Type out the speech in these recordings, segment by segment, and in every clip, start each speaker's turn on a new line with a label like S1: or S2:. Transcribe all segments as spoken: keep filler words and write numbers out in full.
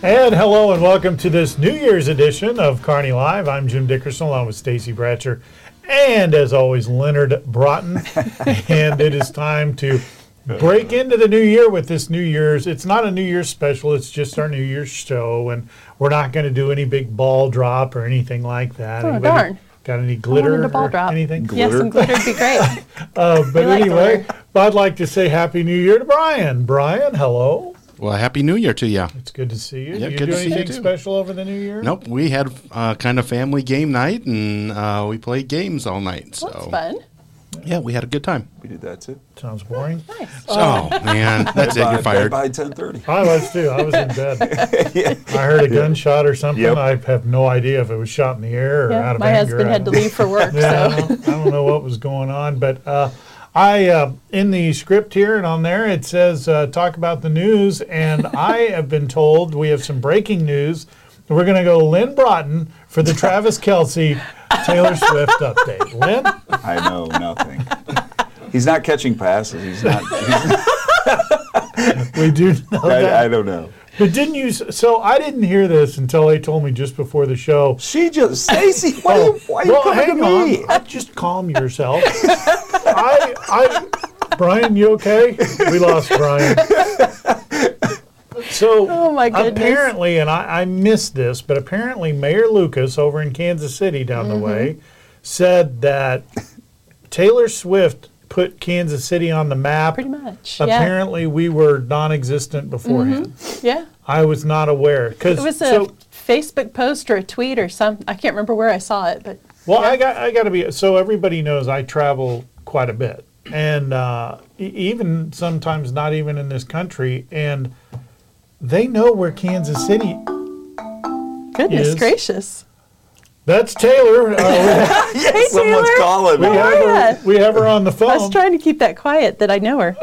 S1: And hello and welcome to this New Year's edition of Kearney Live. I'm Jim Dickerson along with Stacy Bratcher and, as always, Leonard Broughton. And it is time to break into the new year with this New Year's. It's not a New Year's special. It's just our New Year's show. And we're not going to do any big ball drop or anything like that.
S2: Oh,
S1: Anybody
S2: darn.
S1: Got any glitter
S2: a ball
S1: or
S2: drop.
S1: anything?
S2: Yes, some glitter would be great.
S1: uh, but
S2: like
S1: anyway,
S2: glitter.
S1: I'd like to say Happy New Year to Brian. Brian, hello.
S3: Well, Happy New Year to you.
S1: It's good to see you.
S3: Yeah,
S1: Did you
S3: good
S1: do
S3: to see you
S1: anything
S3: too.
S1: special over the New Year?
S3: Nope, we had uh, kind of family game night, and uh, we played games all night. So
S2: That's fun.
S3: yeah, we had a good time.
S4: We did that too.
S1: Sounds boring.
S2: Nice.
S3: Oh man, that's it.
S4: By-
S3: You're fired.
S4: By ten thirty.
S1: I was too. I was in bed.
S4: Yeah.
S1: I heard a gunshot or something.
S4: Yep.
S1: I have no idea if it was shot in the air or
S2: Yeah,
S1: out of
S2: my
S1: anger.
S2: husband
S1: I
S2: had to
S1: don't-
S2: leave for work,
S1: Yeah, I
S2: so
S1: don't, I don't know what was going on, but uh, I uh, in the script here and on there it says uh, talk about the news, and I have been told we have some breaking news. We're going to go Lynn Broughton for the Travis Kelce Taylor Swift update. Lynn,
S4: I know nothing. He's not catching passes. He's not. He's,
S1: we do know that.
S4: I, I don't know.
S1: But didn't you? s- So I didn't hear this until they told me just before the show.
S4: She just Stacy. Why,
S1: Oh,
S4: you, why are you
S1: well,
S4: coming
S1: hang
S4: to
S1: on.
S4: me?
S1: Uh, Just calm yourself. I, I, Brian, you okay? We lost Brian. So
S2: Oh, my goodness.
S1: apparently, and I, I missed this, but apparently Mayor Lucas over in Kansas City down
S2: Mm-hmm.
S1: the way said that Taylor Swift put Kansas City on the map.
S2: pretty much. Yeah.
S1: Apparently, we were non-existent beforehand.
S2: Yeah.
S1: I was not aware. Cause,
S2: It was a
S1: so,
S2: Facebook post or a tweet or something. I can't remember where I saw it, but
S1: Well, I got I got to be so everybody knows I travel quite a bit, and uh, e- even sometimes not even in this country, and they know where Kansas City.
S2: goodness
S1: Is-
S2: gracious.
S1: That's Taylor. Uh,
S4: Yes, someone's
S2: Taylor.
S4: calling.
S1: we, we have
S2: yeah.
S1: her. We have her on the
S2: I was
S1: phone.
S2: trying to keep that quiet that I know her.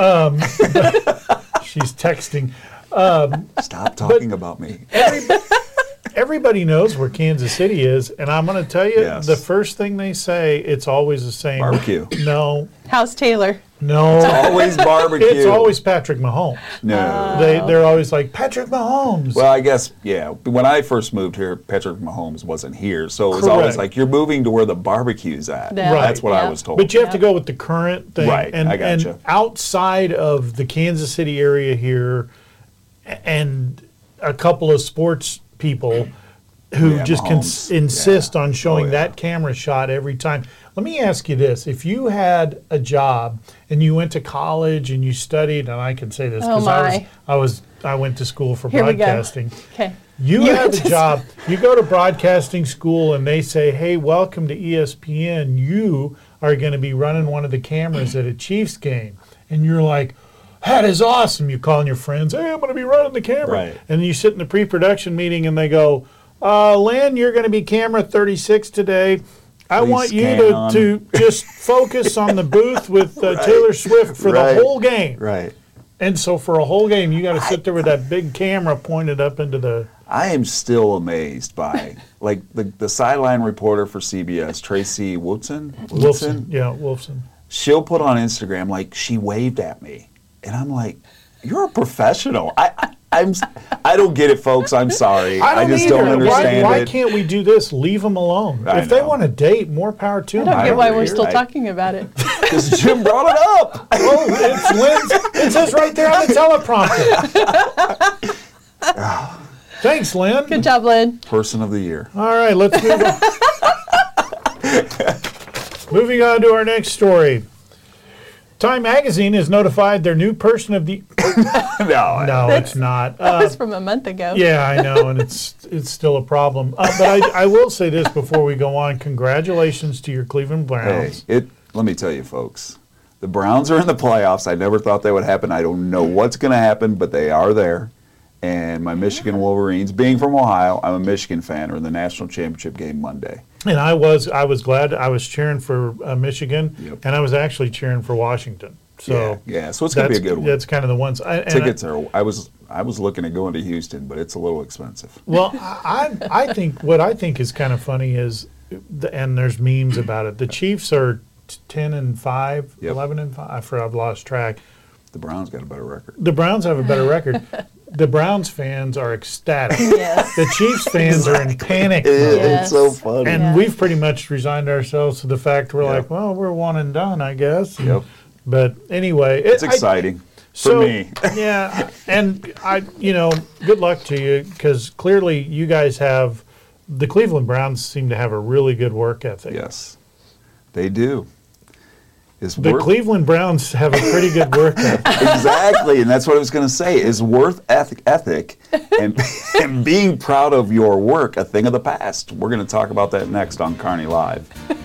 S1: She's texting.
S4: Stop talking about me.
S1: Everybody knows where Kansas City is, and I'm going to tell you,
S4: Yes.
S1: the first thing they say, it's always the same.
S4: Barbecue.
S1: No,
S2: How's Taylor?
S1: no.
S4: Always barbecue.
S1: It's always Patrick Mahomes.
S4: no.
S1: They they're always like Patrick Mahomes.
S4: Well, I guess, yeah. When I first moved here, Patrick Mahomes wasn't here. So it was always
S1: Correct.
S4: like, you're moving to where the barbecue's at.
S2: Yeah.
S1: Right.
S4: That's what
S2: Yeah.
S4: I was told.
S1: But you have to
S2: Yeah.
S1: go with the current thing.
S4: Right,
S1: And,
S4: I
S1: and
S4: gotcha.
S1: outside of the Kansas City area here a- and a couple of sports people who
S4: Yeah,
S1: just cons-
S4: Mahomes.
S1: insist
S4: Yeah.
S1: on showing
S4: Oh, yeah.
S1: that camera shot every time. Let me ask you this. If you had a job and you went to college and you studied, and I can say this
S2: Oh,
S1: because I was,
S2: my.
S1: I was I went to school for
S2: Here we go.
S1: broadcasting.
S2: Okay.
S1: You,
S2: You
S1: have
S2: went
S1: a
S2: to
S1: job. You go to broadcasting school, and they say, "Hey, welcome to E S P N. You are going to be running one of the cameras at a Chiefs game." And you're like, "That is awesome!" You calling your friends, "Hey, I'm going to be running the camera."
S4: Right.
S1: And you sit in the pre-production meeting, and they go, uh, "Lynn, you're going to be camera thirty-six today. I
S4: Please
S1: want you
S4: scan
S1: to,
S4: on."
S1: to just focus on the booth with uh,
S4: Right.
S1: Taylor Swift for
S4: Right.
S1: the whole game."
S4: Right.
S1: And so for a whole game, you got to sit there with that big camera pointed up into the.
S4: I am still amazed by, like, the, the sideline reporter for C B S, Tracy Woodson.
S1: Wilson, yeah, Wolfson.
S4: She'll put on Instagram, like, she waved at me. And I'm like, you're a professional. I, I, I'm, I don't get it, folks. I'm sorry. I, just
S1: either.
S4: don't understand
S1: why,
S4: it.
S1: Why can't we do this? Leave them alone.
S4: I
S1: if they
S4: know.
S1: want to date, more power to
S2: I
S1: them.
S2: don't get why we're
S4: agree.
S2: still
S4: I-
S2: talking about it.
S4: Because Jim brought it up.
S1: Oh, it's Lynn's. It says right there on the teleprompter. Thanks, Lynn.
S2: Good job, Lynn.
S4: Person of the year.
S1: All right, let's move on. Moving on to our next story. Time Magazine has notified their new person of the.
S4: no,
S1: No, it's not.
S2: That
S1: Uh,
S2: was from a month ago.
S1: yeah, I know, and it's it's still a problem. Uh, but I, I will say this before we go on. Congratulations to your Cleveland
S4: Hey,
S1: Browns.
S4: it. Let me tell you, folks. The Browns are in the playoffs. I never thought that would happen. I don't know what's going to happen, but they are there. And my Michigan Wolverines, being from Ohio, I'm a Michigan fan, are in the national championship game Monday.
S1: And I was I was glad I was cheering for uh, Michigan,
S4: Yep.
S1: and I was actually cheering for Washington. So
S4: yeah, yeah. So it's going to
S1: that's
S4: be a good one.
S1: That's kind of the ones. I, and
S4: Tickets are. I was I was looking at going to Houston, but it's a little expensive.
S1: I, well, I I think what I think is kind of funny is, the, and there's memes about it. The Chiefs are t- ten and five,
S4: Yep.
S1: eleven and five. I forgot, I've lost track.
S4: The Browns got a better record.
S1: The Browns have a better record. the Browns fans are ecstatic.
S2: Yes.
S1: The Chiefs fans are in panic.
S4: It-
S1: mode.
S2: Yes.
S4: It's so funny.
S1: And
S2: Yeah.
S1: we've pretty much resigned ourselves to the fact we're
S4: Yeah.
S1: like, well, we're one and done, I guess.
S4: Yep.
S1: But anyway,
S4: It's
S1: it- I-
S4: exciting for
S1: so,
S4: me.
S1: yeah, and I, you know, good luck to you because clearly you guys have the Cleveland Browns seem to have a really good work ethic.
S4: Yes, they do. Is
S1: The
S4: worth
S1: Cleveland Browns have a pretty good work ethic.
S4: exactly, and that's what I was going to say. Is worth ethic, ethic, and and being proud of your work a thing of the past. We're going to talk about that next on Carney Live.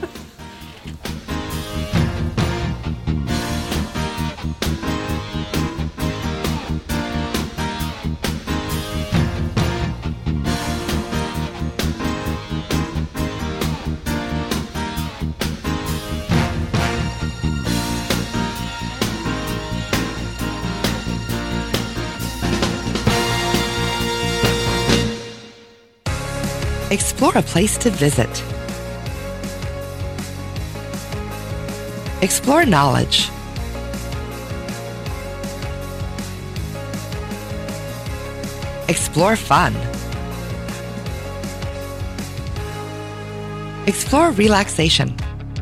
S5: Explore a place to visit. Explore knowledge. Explore fun. Explore relaxation.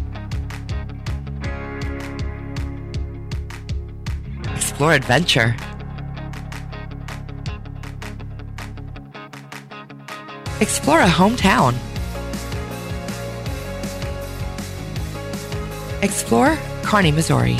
S5: Explore adventure. Explore a hometown. Explore Kearney, Missouri.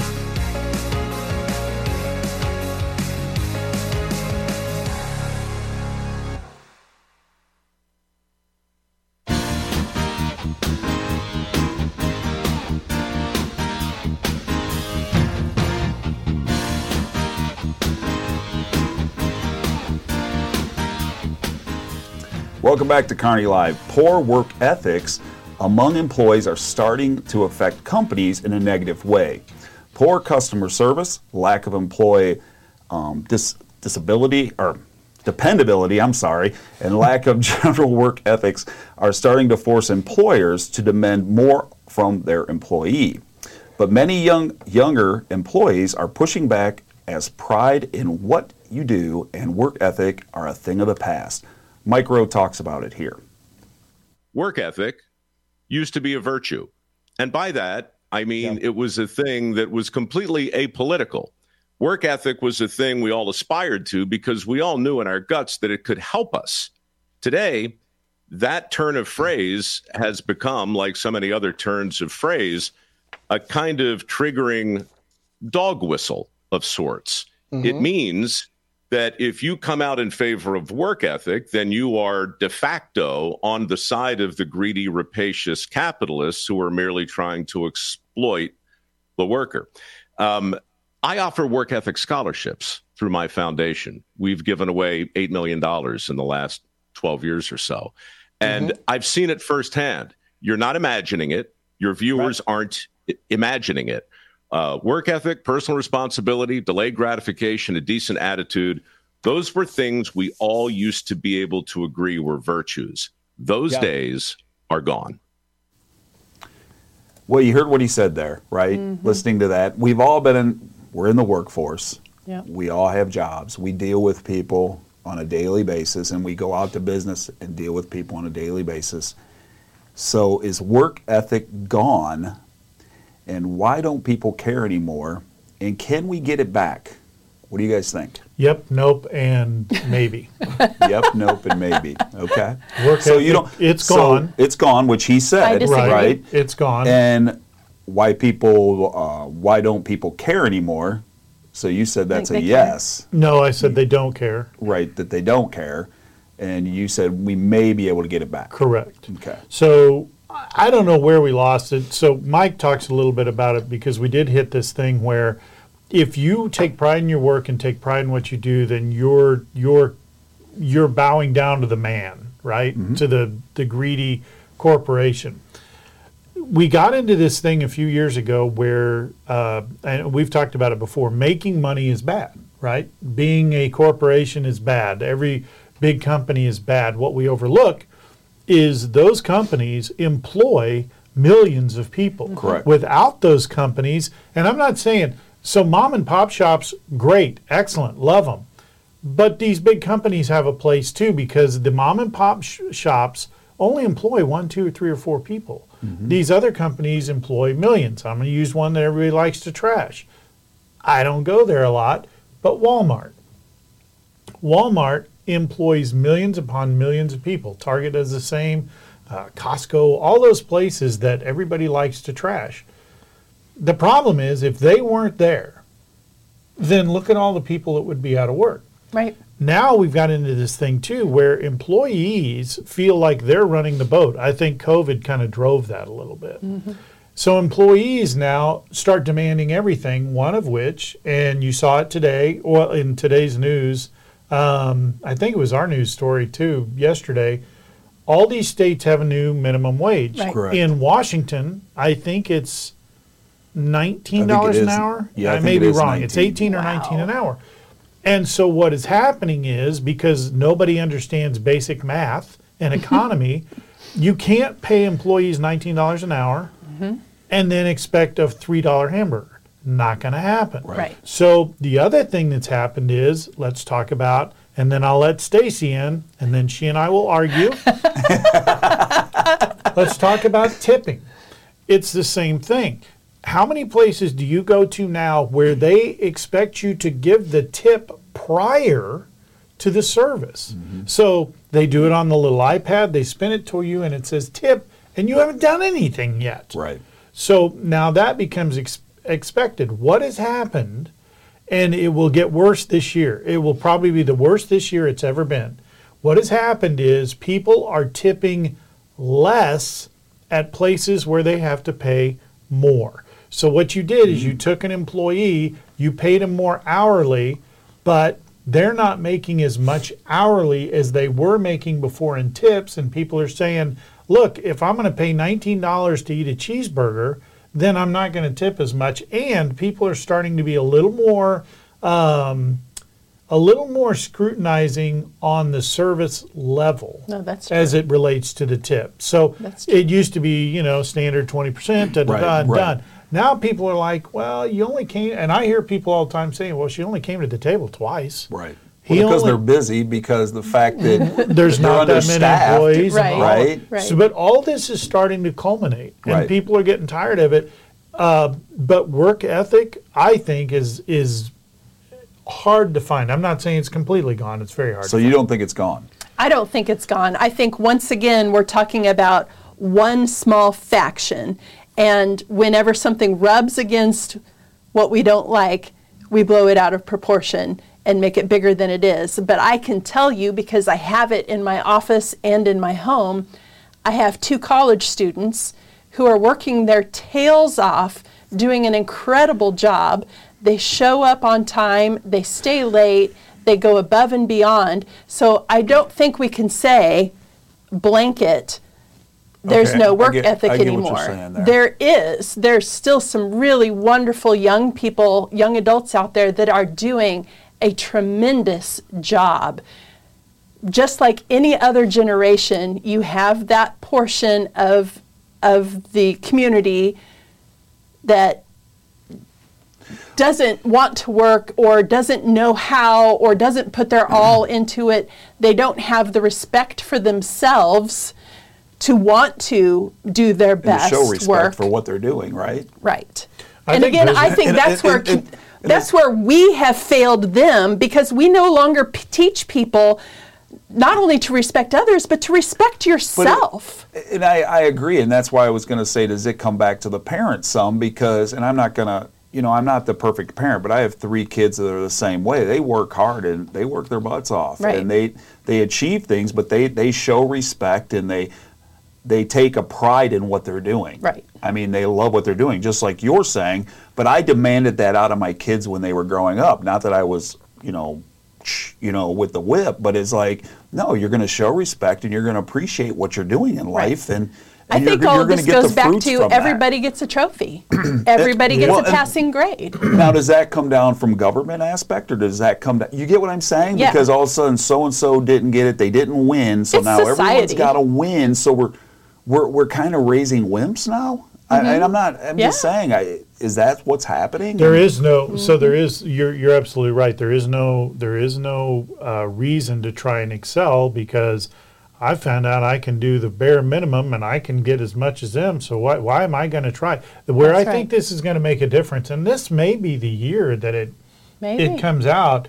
S4: Welcome back to Carney Live. Poor work ethics among employees are starting to affect companies in a negative way. Poor customer service, lack of employee um, dis- disability or dependability, I'm sorry, and lack of general work ethics are starting to force employers to demand more from their employee. But many young younger employees are pushing back as pride in what you do and work ethic are a thing of the past. Mike Rowe talks about it here.
S6: Work ethic used to be a virtue. And by that, I mean, it was a thing that was completely apolitical. Work ethic was a thing we all aspired to because we all knew in our guts that it could help us. Today, that turn of phrase has become, like so many other turns of phrase, a kind of triggering dog whistle of sorts. Mm-hmm. It means that if you come out in favor of work ethic, then you are de facto on the side of the greedy, rapacious capitalists who are merely trying to exploit the worker. Um, I offer work ethic scholarships through my foundation. We've given away eight million dollars in the last twelve years or so. And mm-hmm. I've seen it firsthand. You're not imagining it. Your viewers right. aren't I- imagining it. Uh, work ethic, personal responsibility, delayed gratification, a decent attitude. Those were things we all used to be able to agree were virtues. Those yeah. days are gone.
S4: Well, you heard what he said there, right? Mm-hmm. Listening to that. We've all been in, we're in the workforce.
S2: Yep.
S4: We all have jobs. We deal with people on a daily basis, and we go out to business and deal with people on a daily basis. So is work ethic gone? And why don't people care anymore? And can we get it back? What do you guys think?
S1: Yep, nope, and maybe.
S4: Yep, nope, and maybe. Okay.
S1: Work
S4: so
S1: ethic,
S4: you don't.
S1: it's
S4: so
S1: gone.
S4: It's gone, which he said,
S2: I disagree.
S4: right?
S1: It's gone.
S4: And why people? Uh, why don't people care anymore? So you said that's a yes.
S2: Care.
S1: No, I said they don't care.
S4: Right, that they don't care, and you said we may be able to get it back.
S1: Correct.
S4: Okay.
S1: So I don't know where we lost it. So Mike talks a little bit about it because we did hit this thing where if you take pride in your work and take pride in what you do, then you're you're you're bowing down to the man, right? Mm-hmm. To the, the greedy corporation. We got into this thing a few years ago where, uh, and we've talked about it before, making money is bad, right? Being a corporation is bad. Every big company is bad. What we overlook is those companies employ millions of people.
S4: Correct.
S1: Without those companies, and I'm not saying, so mom and pop shops, great, excellent, love them. But these big companies have a place too, because the mom and pop sh- shops only employ one, two, or three, or four people. Mm-hmm. These other companies employ millions. I'm going to use one that everybody likes to trash. I don't go there a lot, but Walmart. Walmart employs millions upon millions of people. Target does the same. Uh, Costco, all those places that everybody likes to trash. The problem is, if they weren't there, then look at all the people that would be out of work.
S2: Right.
S1: Now we've got into this thing too where employees feel like they're running the boat. I think COVID kind of drove that a little bit. Mm-hmm. So employees now start demanding everything, one of which, and you saw it today, well, in today's news, um, I think it was our news story too, yesterday, all these states have a new minimum wage.
S2: Right.
S4: Correct.
S1: In Washington, I think it's nineteen dollars
S4: I think
S1: an
S4: it is.
S1: hour.
S4: Yeah, I
S1: I
S4: think
S1: may
S4: it
S1: be
S4: is
S1: wrong.
S4: nineteen.
S1: It's eighteen or
S2: Wow.
S1: nineteen an hour. And so what is happening is, because nobody understands basic math and economy, you can't pay employees nineteen dollars an hour mm-hmm. and then expect a three dollar hamburger. Not going to happen.
S2: Right. Right.
S1: So the other thing that's happened is, let's talk about, and then I'll let Stacy in, and then she and I will argue. Let's talk about tipping. It's the same thing. How many places do you go to now where they expect you to give the tip prior to the service? Mm-hmm. So they do it on the little iPad, they spin it to you, and it says tip, and you haven't done anything yet.
S4: Right.
S1: So now that becomes ex- expected. What has happened, and it will get worse this year. It will probably be the worst this year it's ever been. What has happened is people are tipping less at places where they have to pay more. So what you did is you took an employee, you paid them more hourly, but they're not making as much hourly as they were making before in tips, and people are saying, look, if I'm going to pay nineteen dollars to eat a cheeseburger, then I'm not going to tip as much. And people are starting to be a little more um, a little more scrutinizing on the service level.
S2: No, that's true.
S1: As it relates to the tip. So
S2: That's true.
S1: it used to be, you know, standard twenty percent, da, da,
S4: Right,
S1: da, and
S4: right.
S1: done. Now people are like, well, you only came, and I hear people all the time saying, well, she only came to the table twice.
S4: Right.
S1: He
S4: Well, because
S1: only-
S4: they're busy, because the fact that
S1: There's
S4: they're
S1: not that many
S4: understaffed,
S1: employees. and
S2: Right.
S1: all-
S4: Right.
S2: Right.
S1: So, but all this is starting to culminate, and
S4: Right.
S1: people are getting tired of it. Uh, but work ethic, I think, is is hard to find. I'm not saying it's completely gone. It's very hard.
S4: So
S1: to
S4: you
S1: find.
S4: don't think it's gone?
S2: I don't think it's gone. I think once again we're talking about one small faction, and whenever something rubs against what we don't like, we blow it out of proportion and make it bigger than it is. But I can tell you, because I have it in my office and in my home, I have two college students who are working their tails off, doing an incredible job. They show up on time, they stay late, they go above and beyond. So I don't think we can say, blanket, there's
S4: Okay,
S2: no
S4: I
S2: work
S4: get-
S2: ethic
S4: I get what
S2: anymore.
S4: you're saying there.
S2: There is. There's still some really wonderful young people, young adults out there that are doing a tremendous job. Just like any other generation, you have that portion of of the community that doesn't want to work or doesn't know how or doesn't put their all into it. They don't have the respect for themselves to want to do their
S4: And to
S2: best
S4: show respect
S2: work.
S4: for what they're doing, right?
S2: Right.
S1: I
S2: and
S1: think
S2: again,
S1: those-
S2: I think
S4: and-
S2: that's
S4: and-
S2: where
S4: and- and- and
S2: that's where we have failed them, because we no longer p- teach people not only to respect others, but to respect yourself.
S4: And I, I agree, and that's why I was going to say, does it come back to the parents some? Because, and I'm not going to, you know, I'm not the perfect parent, but I have three kids that are the same way. They work hard and they work their butts off,
S2: Right.
S4: and they they achieve things, but they they show respect and they they take a pride in what they're doing.
S2: Right.
S4: I mean, they love what they're doing, just like you're saying. But I demanded that out of my kids when they were growing up. Not that I was, you know, you know, with the whip, but it's like, no, you're going to show respect and you're going to appreciate what you're doing in
S2: Right.
S4: life, and,
S2: I
S4: and
S2: think
S4: you're,
S2: all
S4: you're
S2: of
S4: going
S2: this
S4: to get
S2: goes
S4: the
S2: back
S4: fruits
S2: to
S4: from that.
S2: everybody gets a trophy. Everybody gets
S4: well,
S2: a
S4: and-
S2: passing grade.
S4: Now, does that come down from government aspect, or does that come down? You get what I'm saying?
S2: Yeah.
S4: Because all of a sudden, so and so didn't get it; they didn't win. So
S2: It's
S4: now everyone's
S2: society.
S4: got to win. So we're we're we're kind of raising wimps now. I, and I'm not. I'm just
S2: Mm-hmm. Yeah.
S4: saying. I is that what's happening?
S1: There is no, so there is, you're, you're absolutely right. There is no, there is no uh, reason to try and excel, because I found out I can do the bare minimum and I can get as much as them. So why, why am I going to try? Where
S2: That's
S1: I think
S2: right.
S1: this is going to make a difference, and this may be the year that it,
S2: Maybe.
S1: it comes out.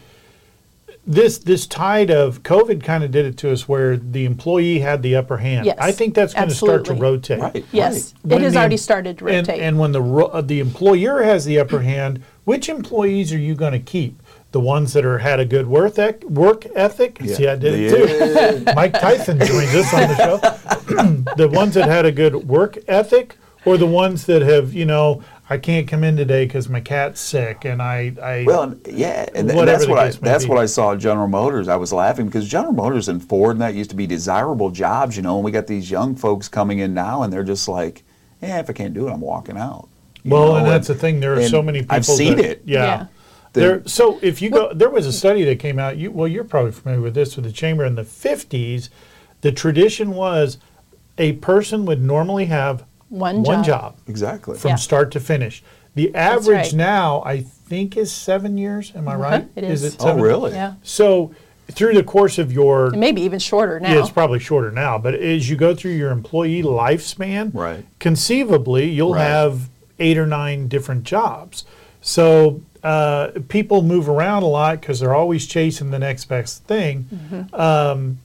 S1: This this tide of COVID kind of did it to us, where the employee had the upper hand.
S2: Yes,
S1: I think that's going to start to
S2: absolutely.
S1: rotate.
S4: Right.
S2: Yes,
S1: When
S2: it has
S1: the-
S2: already started to
S1: And,
S2: rotate.
S1: and when the ro- uh, the employer has the upper hand, which employees are you going to keep? The ones that are had a good work ec- work ethic.
S4: Yeah.
S1: See, I did it too. Mike Tyson joins us on the show. The ones that had a good work ethic, or the ones that have, you know, I can't come in today because my cat's sick, and I, I
S4: Well, and- yeah, and, th-
S1: Whatever
S4: that's
S1: the
S4: what I
S1: case may
S4: that's
S1: be.
S4: what I saw at General Motors. I was laughing because General Motors and Ford and that used to be desirable jobs, you know. And we got these young folks coming in now, and they're just like, "Yeah, if I can't do it, I'm walking out." You
S1: well,
S4: know,
S1: and that's the thing. There are
S4: and
S1: so many people.
S4: I've seen
S1: that-
S4: it.
S1: Yeah.
S2: Yeah.
S1: There, so if you go, there was a study that came out. You, well, you're probably familiar with this. With the chamber in the fifties, the tradition was a person would normally have
S2: One
S1: one
S2: job.
S1: job
S4: Exactly.
S1: from
S2: Yeah.
S1: start to finish. The average
S2: right.
S1: now, I think, is seven years. Am I right?
S2: It is.
S1: it
S4: Oh,
S1: seven?
S4: really?
S2: Yeah.
S1: So through the course of your,
S2: And maybe even shorter now.
S1: yeah, it's probably shorter now, but as you go through your employee lifespan,
S4: Right.
S1: conceivably you'll
S4: Right.
S1: have eight or nine different jobs. So uh, people move around a lot because they're always chasing the next best thing.
S2: Mm-hmm.
S1: Um,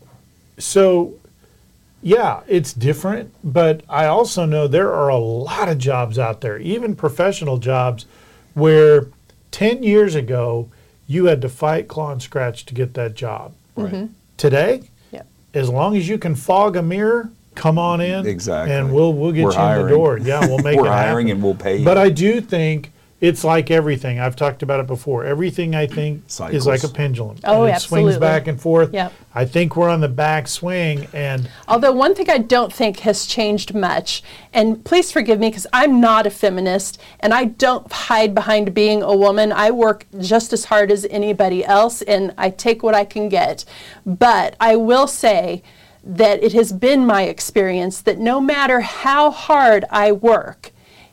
S1: so yeah, it's different, but I also know there are a lot of jobs out there, even professional jobs, where ten years ago you had to fight, claw, and scratch to get that job.
S4: Right.
S1: Today,
S2: Yep.
S1: as long as you can fog a mirror, come on in,
S4: Exactly.
S1: and we'll we'll get
S4: We're
S1: you
S4: hiring.
S1: in the door. Yeah, we'll make
S4: We're
S1: it
S4: hiring
S1: happen.
S4: and we'll pay you.
S1: But I do think it's like everything. I've talked about it before. Everything I think is
S4: Cycles.
S1: like a pendulum.
S2: Oh,
S1: and it
S2: absolutely.
S1: swings back and forth.
S2: Yep.
S1: I think we're on the back swing, and
S2: Although one thing I don't think has changed much, and please forgive me because I'm not a feminist and I don't hide behind being a woman. I work just as hard as anybody else and I take what I can get. But I will say that it has been my experience that no matter how hard I work,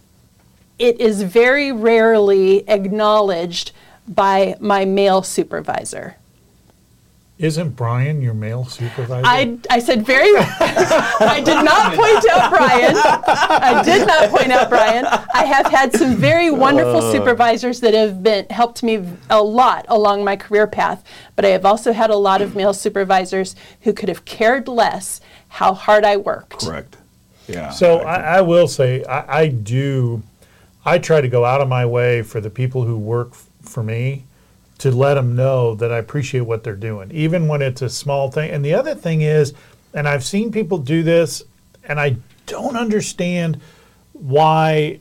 S2: it is very rarely acknowledged by my male supervisor.
S1: isn't Brian your male supervisor?
S2: I, I said very, I did not point out Brian. I did not point out Brian. I have had some very wonderful supervisors that have been helped me a lot along my career path, but I have also had a lot of male supervisors who could have cared less how hard I worked.
S4: Correct. Yeah.
S1: So
S4: I-
S1: I, I will say I, I do. I try to go out of my way for the people who work f- for me to let them know that I appreciate what they're doing, even when it's a small thing. And the other thing is, and I've seen people do this, and I don't understand why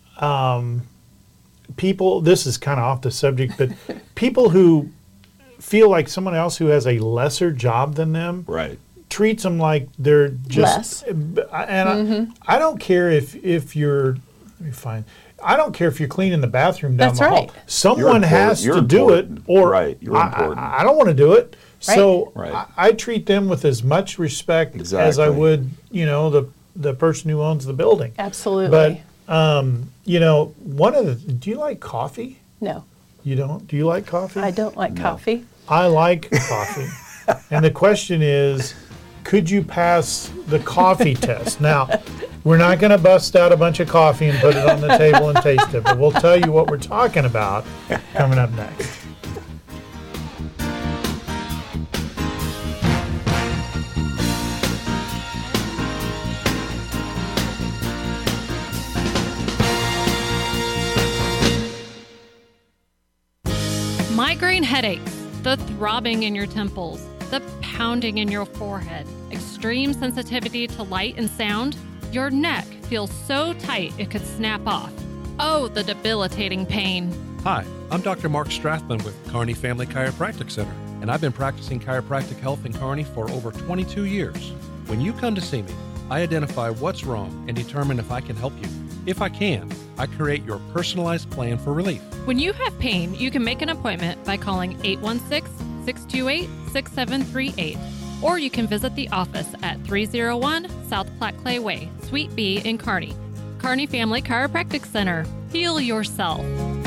S1: um, people. This is kind of off the subject, but people who feel like someone else who has a lesser job than them
S4: right.
S1: treats them like they're just
S2: Less.
S1: and I, I don't care if if you're let me find I don't care if you're cleaning the bathroom down
S2: That's
S1: the
S2: right.
S1: hall. Someone
S4: You're
S1: has
S4: important.
S1: to
S4: You're
S1: do it,
S4: important.
S1: or
S4: Right. You're
S1: I,
S4: important.
S1: I, I don't want to do it. So
S4: Right.
S1: I, I treat them with as much respect as I
S4: Exactly.
S1: would, you know, the the person who owns the building.
S2: Absolutely.
S1: But um, you know, one of the do you like coffee?
S2: No,
S1: You don't? Do you like coffee?
S2: I don't like coffee.
S1: I like coffee. And the question is, could you pass the coffee test? Now, we're not going to bust out a bunch of coffee and put it on the table and taste it, but we'll tell you what we're talking about coming up next.
S7: Migraine headaches, the throbbing in your temples, the pounding in your forehead, extreme sensitivity to light and sound. Your neck feels so tight it could snap off. Oh, the debilitating pain.
S8: Hi, I'm Doctor Mark Strathman with Kearney Family Chiropractic Center, and I've been practicing chiropractic health in Kearney for over twenty-two years. When you come to see me, I identify what's wrong and determine if I can help you. If I can, I create your personalized plan for relief.
S7: When you have pain, you can make an appointment by calling eight one six, six two eight, six seven three eight, or you can visit the office at three oh one South Platte Clay Way, Suite B in Kearney. Kearney Family Chiropractic Center. Heal yourself.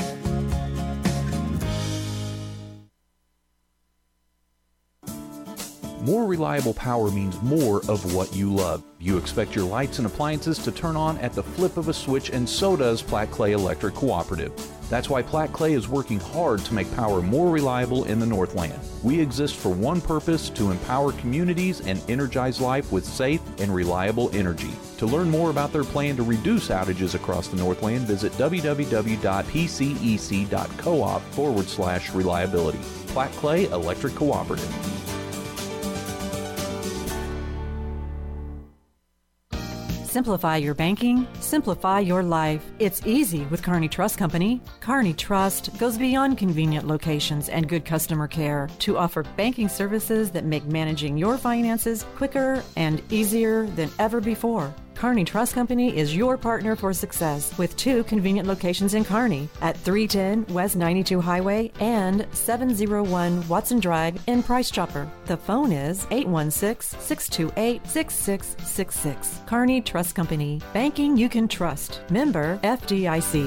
S9: More reliable power means more of what you love. You expect your lights and appliances to turn on at the flip of a switch, and so does Platte Clay Electric Cooperative. That's why Platte Clay is working hard to make power more reliable in the Northland. We exist for one purpose: to empower communities and energize life with safe and reliable energy. To learn more about their plan to reduce outages across the Northland, visit w w w dot p c e c dot coop forward slash reliability. Platte Clay Electric Cooperative.
S10: Simplify your banking, simplify your life. It's easy with Kearney Trust Company. Kearney Trust goes beyond convenient locations and good customer care to offer banking services that make managing your finances quicker and easier than ever before. Kearney Trust Company is your partner for success with two convenient locations in Kearney at three ten West ninety-two Highway and seven oh one Watson Drive in Price Chopper. The phone is eight one six, six two eight, six six six six. Kearney Trust Company. Banking you can trust. Member F D I C.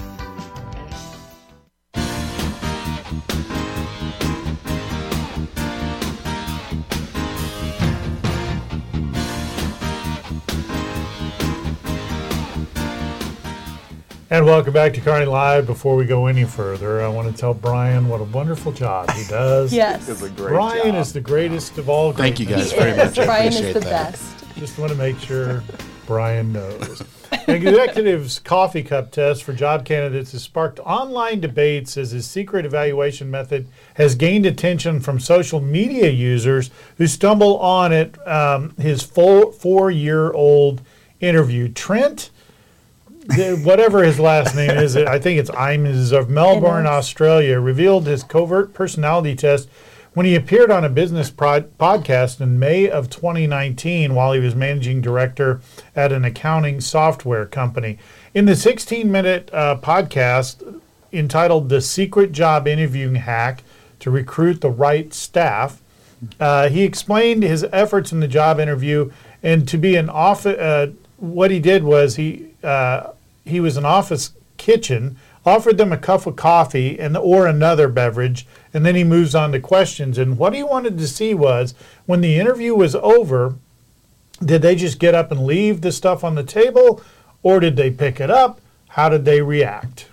S1: And welcome back to Kearney Live. Before we go any further, I want to tell Brian what a wonderful job he does.
S2: Yes.
S4: It's a great
S1: Brian
S4: job.
S1: is the greatest of all
S3: Thank you
S1: greatness.
S3: guys very much. I
S2: Brian is
S3: appreciate
S2: the
S3: that.
S2: best.
S1: Just want to make sure Brian knows. The executive's coffee cup test for job candidates has sparked online debates as his secret evaluation method has gained attention from social media users who stumble on it. Um, his full four-year-old interview. Trent, the, whatever his last name is, I think it's Imes of Melbourne, Australia, revealed his covert personality test when he appeared on a business prod- podcast in May of twenty nineteen while he was managing director at an accounting software company. In the sixteen-minute uh, podcast entitled The Secret Job Interviewing Hack to Recruit the Right Staff, uh, he explained his efforts in the job interview, and to be an office, uh, what he did was he uh, he was an office kitchen, offered them a cup of coffee and or another beverage, and then he moves on to questions. And what he wanted to see was, when the interview was over, did they just get up and leave the stuff on the table, or did they pick it up? How did they react?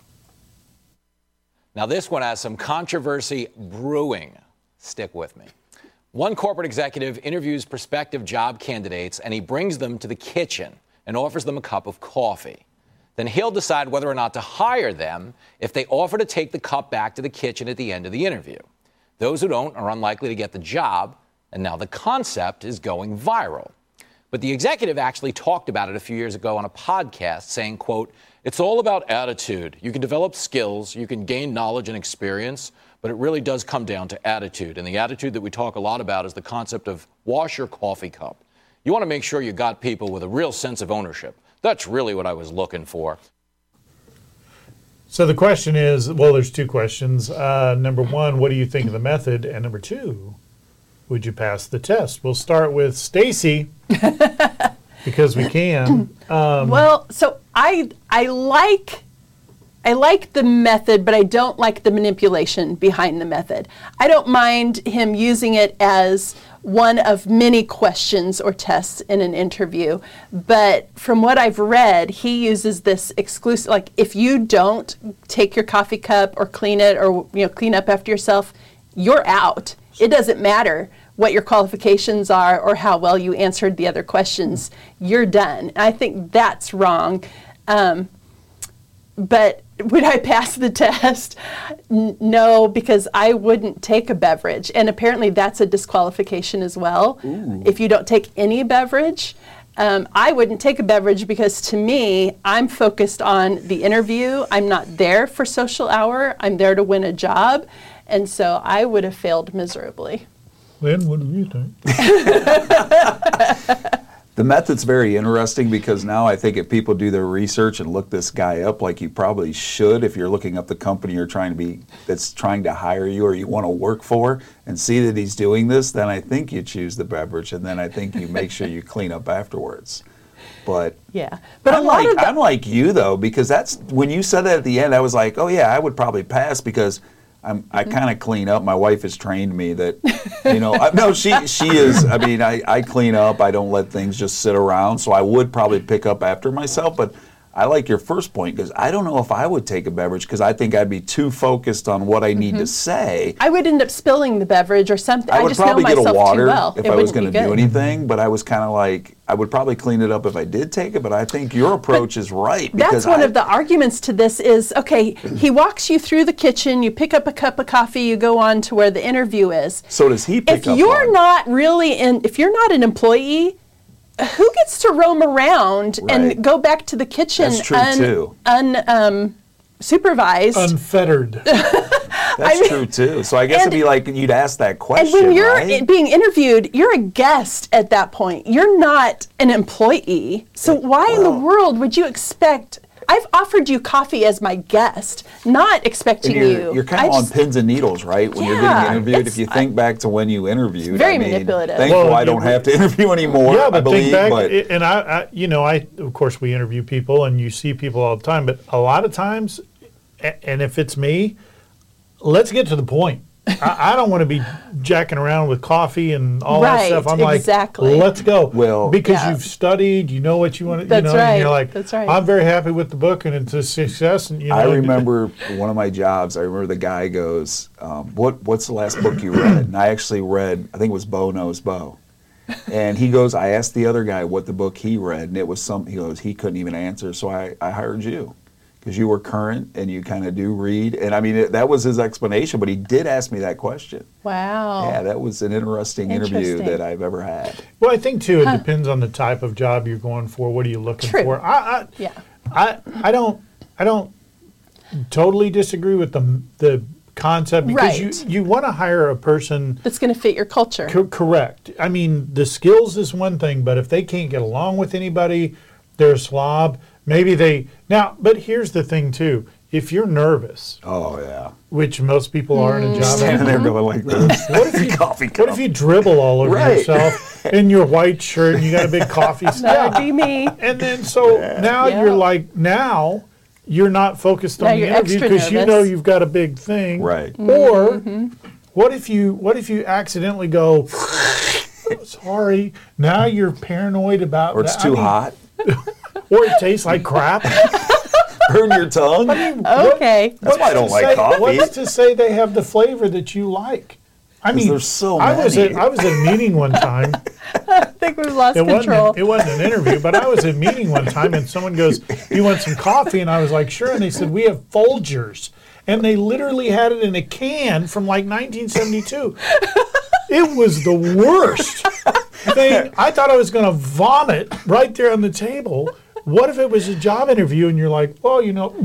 S11: Now this one has some controversy brewing. Stick with me. One corporate executive interviews prospective job candidates, and he brings them to the kitchen and offers them a cup of coffee. Then he'll decide whether or not to hire them if they offer to take the cup back to the kitchen at the end of the interview. Those who don't are unlikely to get the job, and now the concept is going viral. But the executive actually talked about it a few years ago on a podcast, saying, quote, "It's all about attitude. You can develop skills, you can gain knowledge and experience, but it really does come down to attitude. And the attitude that we talk a lot about is the concept of wash your coffee cup. You want to make sure you got people with a real sense of ownership. That's really what I was looking for."
S1: So the question is, well, there's two questions. Uh, number one, what do you think of the method? And number two, would you pass the test? We'll start with Stacy because we can. Um,
S2: well, so I I like I like the method, but I don't like the manipulation behind the method. I don't mind him using it as one of many questions or tests in an interview, but from what I've read, he uses this exclusive, like if you don't take your coffee cup or clean it or you know clean up after yourself, you're out. It doesn't matter what your qualifications are or how well you answered the other questions. You're done. I think that's wrong. Um, but would I pass the test? N- no, because I wouldn't take a beverage. And apparently that's a disqualification as well. Ooh. If you don't take any beverage. Um, I wouldn't take a beverage because to me, I'm focused on the interview. I'm not there for social hour. I'm there to win a job. And so I would have failed miserably.
S1: Lynn, what do you think?
S4: The method's very interesting because now I think if people do their research and look this guy up, like you probably should, if you're looking up the company you're trying to be, that's trying to hire you or you want to work for, and see that he's doing this, then I think you choose the beverage, and then I think you make sure you clean up afterwards. But
S2: yeah, but
S4: I'm
S2: a lot
S4: like,
S2: of the,
S4: I'm like you though, because that's when you said that at the end, I was like, oh yeah, I would probably pass because I'm I
S2: Mm-hmm.
S4: kind of clean up. My wife has trained me that, you know, I, no, she she is. I mean, I I clean up. I don't let things just sit around. So I would probably pick up after myself, but. I like your first point because I don't know if I would take a beverage because I think I'd be too focused on what I need
S2: Mm-hmm.
S4: to say.
S2: I would end up spilling the beverage or something.
S4: I
S2: I,
S4: would
S2: just
S4: probably
S2: know
S4: get
S2: myself
S4: a water
S2: too well.
S4: if
S2: It
S4: I was
S2: wouldn't
S4: going to
S2: be
S4: do
S2: good.
S4: anything, but I was kind of like, I would probably clean it up if I did take it, but I think your approach is right.
S2: That's
S4: because
S2: one
S4: I,
S2: of the arguments to this is, okay, he walks you through the kitchen, you pick up a cup of coffee, you go on to where the interview is.
S4: So does he pick
S2: If
S4: up
S2: you're
S4: on-
S2: not really in, if you're not an employee, who gets to roam around
S4: Right.
S2: and go back to the kitchen
S4: That's true, too.
S2: un, um, supervised?
S1: Unfettered.
S4: That's
S2: I mean-
S4: true too. So I guess
S2: and-
S4: it'd be like you'd ask that
S2: And
S4: question,
S2: when you're
S4: right?
S2: i- being interviewed, you're a guest at that point. You're not an employee. So why in the world would you expect? I've offered you coffee as my guest, not expecting
S4: and you're,
S2: you.
S4: you're kind
S2: I
S4: of on
S2: just-
S4: pins and needles, right? When you're
S2: Yeah,
S4: getting interviewed. If
S2: it's-
S4: you think back to when you interviewed,
S2: very
S4: I mean,
S2: manipulative.
S4: Thankful
S1: Well,
S4: I
S1: you-
S4: don't have to interview anymore.
S1: Yeah,
S4: I
S1: but
S4: believe,
S1: think back,
S4: but
S1: i- and I, I, you know, I of course we interview people, and you see people all the time. But a lot of times, a- and if it's me, let's get to the point. I, I don't want to be jacking around with coffee and all that
S2: Right,
S1: stuff. I'm like,
S2: exactly.
S1: let's go.
S4: Well-
S1: because
S2: Yeah.
S1: you've studied, you know what you want to, you
S2: That's
S1: know, and you're
S2: right,
S1: like,
S2: that's right.
S1: I'm very happy with the book, and it's a success. And you know,
S4: I remember one of my jobs. I remember the guy goes, um, "What What's the last book you read?" And I actually read, I think it was Bo Knows Bo. And he goes, I asked the other guy what the book he read, and it was some. He goes, he couldn't even answer, so I, I hired you because you were current and you kind of do read. And I mean, it, that was his explanation, but he did ask me that question.
S2: Wow.
S4: Yeah, that was an interesting, interview
S2: Interesting.
S4: that I've ever had.
S1: Well, I think too, it depends on the type of job you're going for. What are you looking
S2: True.
S1: for? I, I,
S2: Yeah.
S1: I, I don't, I don't totally disagree with the the concept because
S2: Right.
S1: you you want to hire a person.
S2: That's going to fit your culture.
S1: Co- correct. I mean, the skills is one thing, but if they can't get along with anybody, they're a slob. Maybe they now. But here's the thing too: if you're nervous,
S4: Oh yeah,
S1: which most people are in a job,
S4: standing there going like this.
S1: what if you
S4: Coffee
S1: what
S4: cup.
S1: if you dribble all over
S4: Right.
S1: yourself in your white shirt and you got a big coffee
S2: That
S1: stain?
S2: would be me.
S1: And then so now
S2: Yeah.
S1: you're like now you're not focused
S2: Now
S1: on the
S2: you're
S1: interview
S2: extra
S1: because you know
S2: nervous.
S1: you've got a big thing.
S4: Right.
S1: Or
S2: Mm-hmm.
S1: what if you what if you accidentally go sorry, now you're paranoid about
S4: Or it's
S1: that. I
S4: too
S1: mean,
S4: hot.
S1: or it tastes like crap.
S4: Burn your tongue.
S2: Okay.
S4: That's why I don't
S1: to
S4: like
S1: say,
S4: coffee.
S1: What's to say they have the flavor that you like? I mean,
S4: there's so
S1: I was at
S4: many.
S1: I was at a meeting one time.
S2: I think we've lost
S1: It
S2: control.
S1: wasn't, it wasn't an interview, but I was at a meeting one time and someone goes, "You want some coffee?" And I was like, "Sure." And they said, "We have Folgers." And they literally had it in a can from like nineteen seventy-two. It was the worst thing. I thought I was going to vomit right there on the table. What if it was a job interview and you're like, well, you know,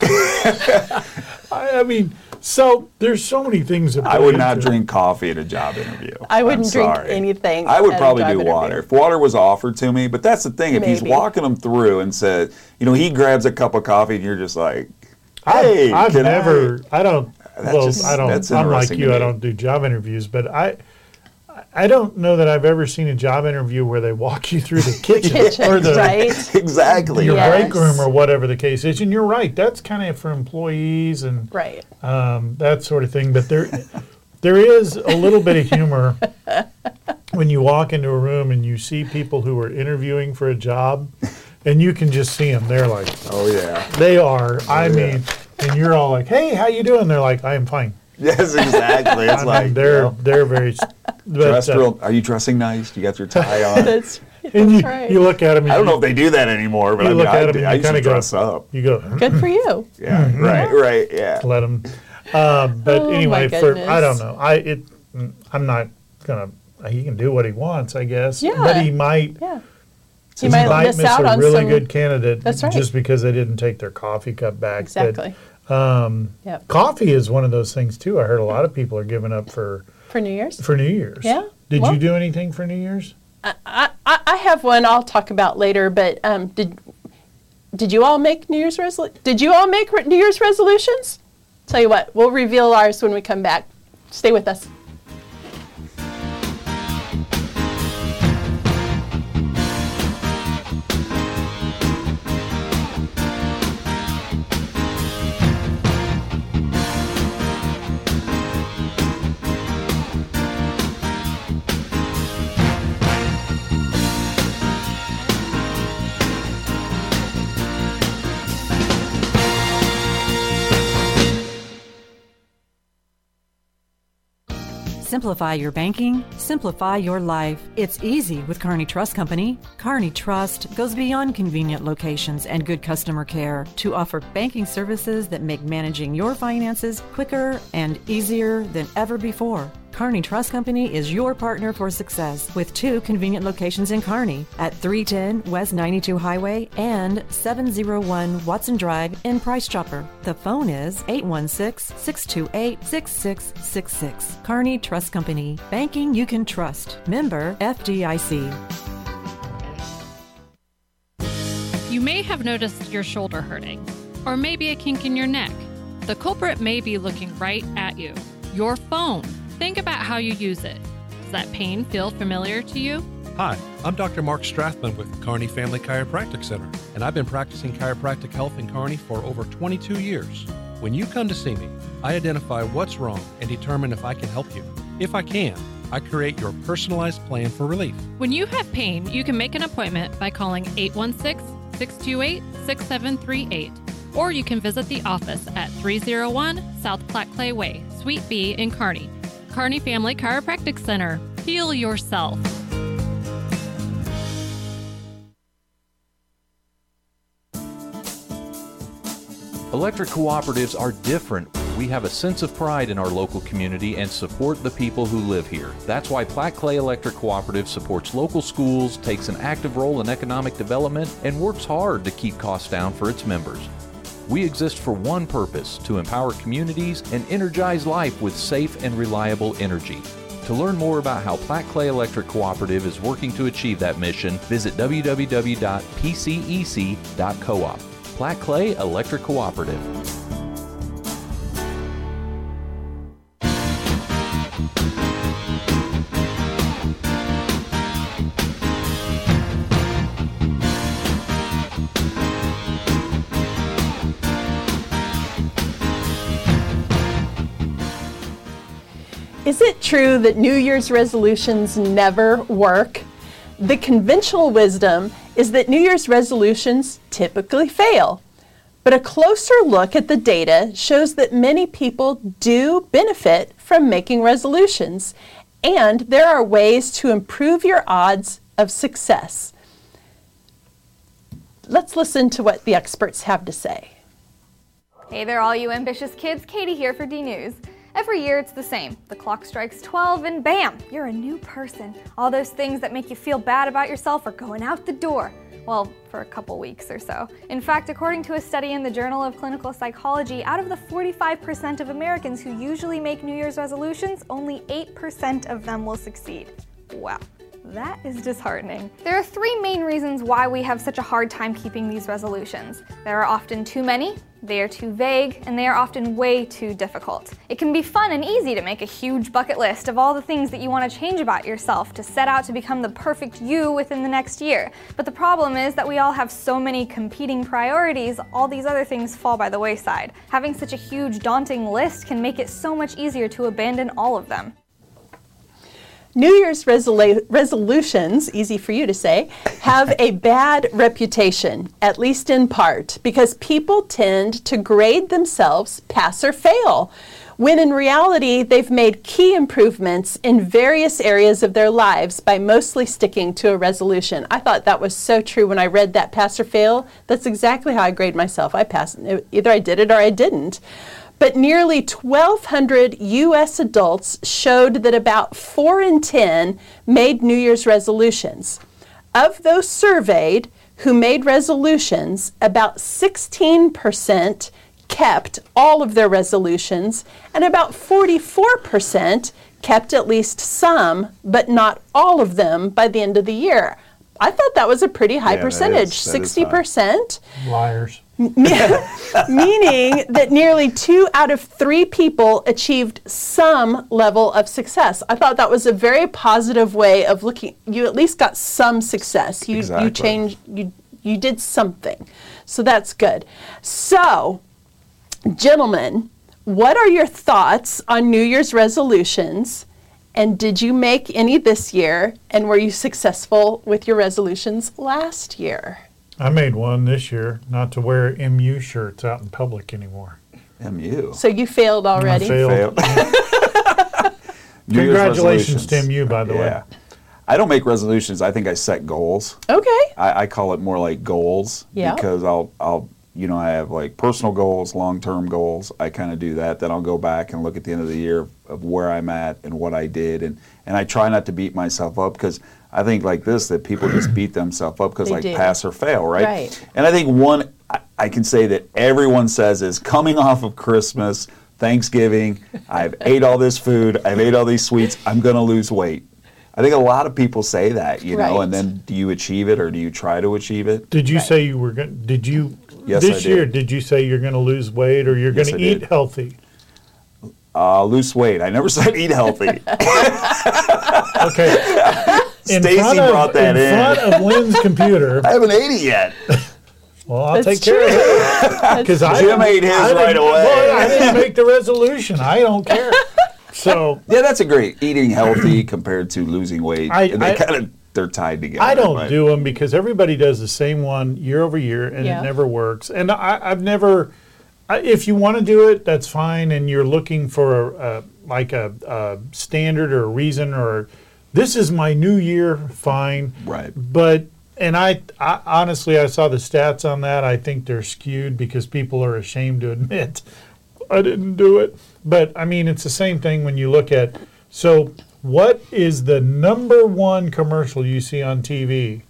S1: I, I mean, so there's so many things that
S4: I
S1: play
S4: would not
S1: into it.
S4: drink coffee at a job interview.
S2: I wouldn't
S4: I'm
S2: drink
S4: sorry.
S2: anything
S4: I would
S2: at a
S4: probably
S2: job
S4: do
S2: interview.
S4: water. If water was offered to me, but that's the thing. If he's
S2: Maybe.
S4: walking them through and said, you know, he grabs a cup of coffee and you're just like, hey,
S1: I've, I've
S4: can
S1: never, I, don't,
S4: That's
S1: well,
S4: just-
S1: I don't,
S4: that's
S1: I'm like
S4: interesting to
S1: you, I
S4: me.
S1: don't do job interviews, but I, I don't know that I've ever seen a job interview where they walk you through the kitchen,
S2: Kitchen,
S1: or the
S2: right?
S4: exactly.
S1: your
S2: Yes.
S1: break room or whatever the case is. And you're right, that's kind of for employees and
S2: Right.
S1: um, that sort of thing. But there, there is a little bit of humor when you walk into a room and you see people who are interviewing for a job, and you can just see them. They're like,
S4: Oh, yeah.
S1: they are. I
S4: yeah.
S1: mean, and you're all like, "Hey, how you doing?" They're like, "I am fine."
S4: Yes, exactly. It's
S1: I
S4: like,
S1: mean, they're
S4: you know,
S1: they're very. s- But,
S4: dressed
S1: uh,
S4: real, are you dressing nice? You got your tie on?
S2: That's,
S1: and you,
S2: that's right.
S1: you look at them. And
S4: I don't
S1: you,
S4: know if they do that anymore, but
S1: you
S4: I mean,
S1: look
S4: I,
S1: at 'em
S4: did-
S1: and
S4: I
S1: you
S4: used to
S1: kinda go-
S4: dress up.
S1: You go.
S2: Good for you.
S4: Yeah,
S1: Mm-hmm.
S4: right, right, yeah.
S1: Let them. Uh, but
S2: Oh,
S1: anyway,
S2: my
S1: for I don't
S2: goodness.
S1: know. I it. I'm not gonna. He can do what he wants, I guess.
S2: Yeah.
S1: But he might.
S2: Yeah.
S1: He
S2: You might miss out
S1: a
S2: on
S1: really
S2: some-
S1: good candidate
S2: That's right.
S1: just because they didn't take their coffee cup back. But,
S2: Exactly.
S1: um,
S2: Yep.
S1: coffee is one of those things too. I heard a lot of people are giving up for
S2: For New Year's?
S1: for New Year's.
S2: Yeah.
S1: Did
S2: Well-
S1: you do anything for New Year's?
S2: I, I, I have one I'll talk about later, but um, did did you all make New Year's resolu- Did you all make re- New Year's resolutions? Tell you what, we'll reveal ours when we come back. Stay with us.
S10: Simplify your banking, simplify your life. It's easy with Kearney Trust Company. Kearney Trust goes beyond convenient locations and good customer care to offer banking services that make managing your finances quicker and easier than ever before. Kearney Trust Company is your partner for success with two convenient locations in Kearney at three ten West ninety-two Highway and seven oh one Watson Drive in Price Chopper. The phone is eight one six, six two eight, six six six six. Kearney Trust Company. Banking you can trust. Member F D I C.
S7: You may have noticed your shoulder hurting, or maybe a kink in your neck. The culprit may be looking right at you. Your phone. Think about how you use it. Does that pain feel familiar to you?
S8: Hi, I'm Doctor Mark Strathman with Kearney Family Chiropractic Center, and I've been practicing chiropractic health in Kearney for over twenty-two years. When you come to see me, I identify what's wrong and determine if I can help you. If I can, I create your personalized plan for relief.
S7: When you have pain, you can make an appointment by calling eight one six, six two eight, six seven three eight, or you can visit the office at three oh one South Platte Clay Way, Suite B in Kearney. Kearney Family Chiropractic Center. Heal yourself.
S9: Electric cooperatives are different. We have a sense of pride in our local community and support the people who live here. That's why Platte Clay Electric Cooperative supports local schools, takes an active role in economic development, and works hard to keep costs down for its members. We exist for one purpose, to empower communities and energize life with safe and reliable energy. To learn more about how Platte Clay Electric Cooperative is working to achieve that mission, visit w w w dot p c e c dot coop. Platte Clay Electric Cooperative.
S2: Is it true that New Year's resolutions never work? The conventional wisdom is that New Year's resolutions typically fail. But a closer look at the data shows that many people do benefit from making resolutions, and there are ways to improve your odds of success. Let's listen to what the experts have to say.
S12: Hey there, all you ambitious kids. Katie here for D News. Every year it's the same. The clock strikes twelve and bam, you're a new person. All those things that make you feel bad about yourself are going out the door. Well, for a couple weeks or so. In fact, according to a study in the Journal of Clinical Psychology, out of the forty-five percent of Americans who usually make New Year's resolutions, only eight percent of them will succeed. Wow. That is disheartening. There are three main reasons why we have such a hard time keeping these resolutions. There are often too many, they are too vague, and they are often way too difficult. It can be fun and easy to make a huge bucket list of all the things that you want to change about yourself to set out to become the perfect you within the next year. But the problem is that we all have so many competing priorities, all these other things fall by the wayside. Having such a huge, daunting list can make it so much easier to abandon all of them.
S2: New Year's resolu- resolutions, easy for you to say, have a bad reputation, at least in part, because people tend to grade themselves pass or fail, when in reality they've made key improvements in various areas of their lives by mostly sticking to a resolution. I thought that was so true when I read that pass or fail. That's exactly how I grade myself. I passed. Either I did it or I didn't. But nearly twelve hundred U S adults showed that about four in ten made New Year's resolutions. Of those surveyed who made resolutions, about sixteen percent kept all of their resolutions, and about forty-four percent kept at least some, but not all of them by the end of the year. I thought that was a pretty high
S4: Yeah,
S2: percentage,
S4: that is- that is
S2: sixty percent.
S1: Liars.
S2: Meaning that nearly two out of three people achieved some level of success. I thought that was a very positive way of looking. You at least got some success. You
S4: Exactly.
S2: you changed. You you did something. So that's good. So, gentlemen, what are your thoughts on New Year's resolutions? And did you make any this year? And were you successful with your resolutions last year?
S1: I made one this year, not to wear M U shirts out in public anymore.
S4: M U.
S2: So you failed already?
S1: I failed.
S4: New Year's
S1: Congratulations,
S4: resolutions.
S1: Tim, you, by the
S4: Yeah.
S1: way.
S4: I don't make resolutions. I think I set goals.
S2: Okay.
S4: I, I call it more like goals
S2: Yeah.
S4: because I'll, I'll, you know, I have like personal goals, long-term goals. I kind of do that. Then I'll go back and look at the end of the year of, of where I'm at and what I did, and and I try not to beat myself up because I think like this that people just beat themselves up because
S2: They
S4: like
S2: do.
S4: pass or fail, right?
S2: Right.
S4: And I think one I, I can say that everyone says is coming off of Christmas, Thanksgiving. I've ate all this food. I've ate all these sweets. I'm going to lose weight. I think a lot of people say that, you know,
S2: Right.
S4: and then do you achieve it or do you try to achieve it?
S1: Did you say you were going? Did you
S4: Yes,
S1: this
S4: I
S1: year?
S4: did.
S1: Did you say you're going to lose weight or you're
S4: Yes,
S1: going
S4: I
S1: to eat
S4: did.
S1: healthy?
S4: Uh, lose weight. I never said eat healthy.
S1: Okay. In
S4: Stacy
S1: front of-
S4: brought that in.
S1: in front of Lynn's computer.
S4: I haven't ate it yet.
S1: Well, I'll
S2: That's
S1: take care of it. Because I
S4: Jim ate his
S1: I
S4: right
S1: didn't-
S4: away.
S1: Well, I didn't make the resolution. I don't care. So
S4: Yeah, that's a great eating healthy compared to losing weight.
S1: I-
S4: they
S1: I-
S4: kind of they're tied together.
S1: I don't
S4: but-
S1: do them because everybody does the same one year over year, and
S2: Yeah.
S1: it never works. And I, I've never. I, if you want to do it, that's fine. And you're looking for a, a like a, a standard or a reason, or this is my new year, fine.
S4: Right.
S1: But and I, I honestly, I saw the stats on that. I think they're skewed because people are ashamed to admit I didn't do it. But I mean, it's the same thing when you look at. So, what is the number one commercial you see on T V?